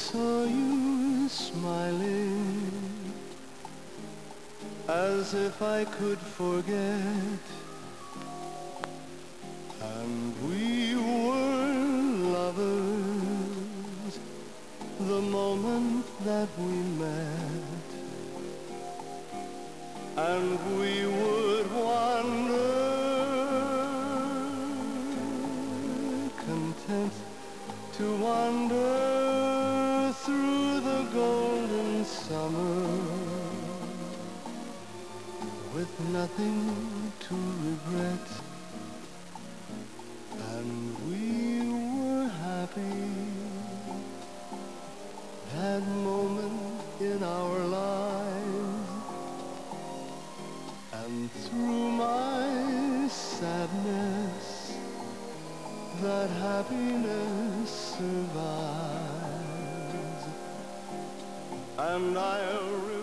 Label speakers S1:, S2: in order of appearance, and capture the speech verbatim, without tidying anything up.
S1: saw you smiling, as if I could forget, and we were lovers the moment that we met, and we would wander content to wander through the golden summer with nothing to regret, and we were happy. That moment in our lives, and through my sadness, that happiness survives, and I'll